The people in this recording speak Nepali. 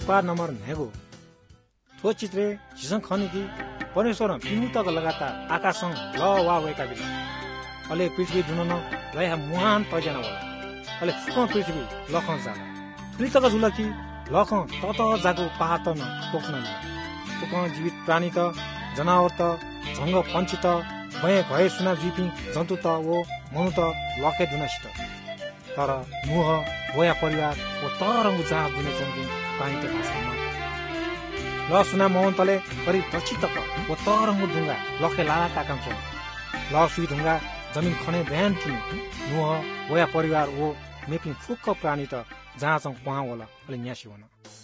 पा नम्बर नेगो थो चित्रे झिसङ खनिकी परमेश्वर पिमुतक लगातार आकाशसँग ल वा वेका बिल अले पृथ्वी दुन लया मुहान तजना होला अले फुक पृथ्वी लख जाला फुलितक जुलकी लख तत जाको पहाड न पोख्न फुक जीवित प्राणी त जनावर त झंग पंछी त भए भए सुना जीपी जन्तु त वो मनु त लखे दुनसित तर मुह वया परिवार ओ तरंग जहाँ दुने चंगी पानी त भाषामा ल सुना मोहन तले करिब दक्षिण तक वो तरंग ढुंगा लखे लाला ताकाम छ ल सुई ढुंगा जमिन खने बयान थिए मुह वया परिवार वो मेपिङ फुक्क प्राणी त जहाँ चंग वहाँ होला अले न्यासी हुन